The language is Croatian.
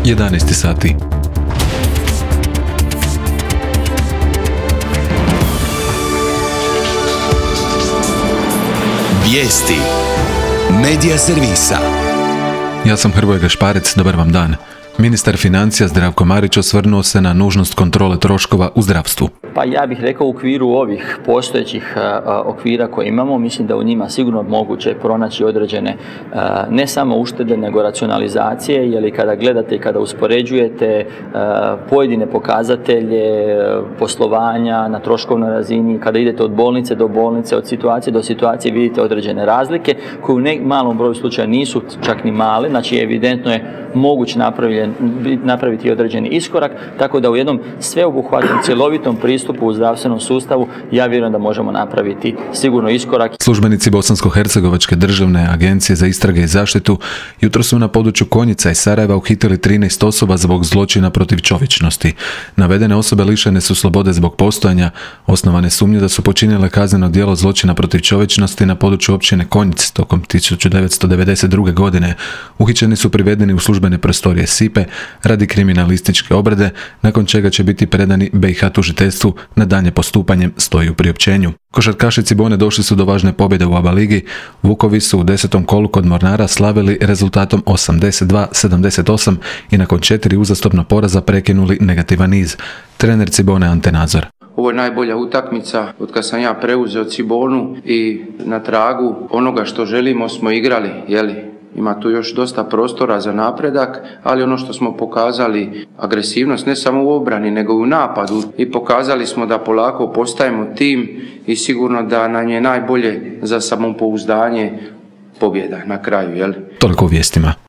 11 sati. Vijesti Medija servisa. Ja sam Hrvoje Gašparec, dobar vam dan. Ministar financija Zdravko Marić osvrnuo se na nužnost kontrole troškova u zdravstvu. Pa ja bih rekao u okviru ovih postojećih okvira koje imamo, mislim da u njima sigurno moguće pronaći određene ne samo uštede nego racionalizacije, jer kada gledate i kada uspoređujete pojedine pokazatelje poslovanja na troškovnoj razini, kada idete od bolnice do bolnice, od situacije do situacije vidite određene razlike koje u malom broju slučaja nisu čak ni male, znači evidentno je moguće napraviti određeni iskorak, tako da u jednom sveobuhvatnom cjelovitom pristupu u zdravstvenom sustavu ja vjerujem da možemo napraviti sigurno iskorak. Službenici Bosansko-hercegovačke državne agencije za istrage i zaštitu jutro su na području Konjica i Sarajeva uhitili 13 osoba zbog zločina protiv čovječnosti. Navedene osobe lišene su slobode zbog postojanja osnovane sumnje da su počinile kazneno djelo zločina protiv čovječnosti na području općine Konjic tokom 1992. godine. Uhićeni su privedeni u službene prostorije SIPE radi kriminalističke obrade, nakon čega će biti predani BiH tužiteljstvu na daljnje postupanje, stoji u priopćenju. Košarkaši Cibone došli su do važne pobjede u ABA ligi. Vukovi su u 10. kolu kod Mornara slavili rezultatom 82-78 i nakon 4 uzastopna poraza prekinuli negativan niz. Trener Cibone Ante Nazor. Ovo je najbolja utakmica od kad sam ja preuzeo Cibonu i na tragu onoga što želimo smo igrali, Ima tu još dosta prostora za napredak, ali ono što smo pokazali, agresivnost ne samo u obrani nego i u napadu, i pokazali smo da polako postajemo tim i sigurno da nam je najbolje za samopouzdanje pobjeda na kraju. Toliko u vijestima.